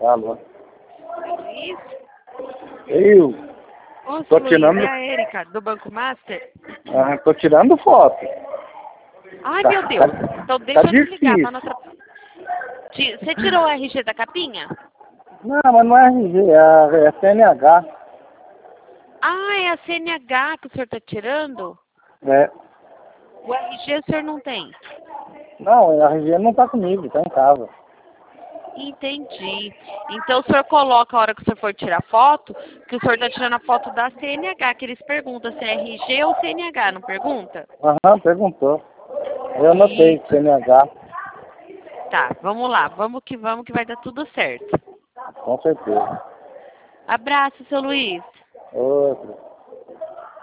Alô. Luiz? Eu. Ô, Tô Luiz, tirando- é a Erika, do Banco Master? Tô tirando foto. Ai, Tá- meu Deus. tá- Então deixa tá eu desligar pra difícil. não atrapalhar. Você tirou o RG da capinha? Não, mas não é RG, é CNH. Ah, é a CNH que o senhor tá tirando? É. O RG o senhor não tem? Não, a RG não tá comigo, tá em casa. Entendi. Então o senhor coloca a hora que o senhor for tirar foto, que o senhor tá tirando a foto da CNH, que eles perguntam se é RG ou CNH, não pergunta? Aham, perguntou. Eu anotei Isso. CNH, Tá, vamos lá, vamos que vai dar tudo certo. com certeza. Abraço, seu Luiz. Outro.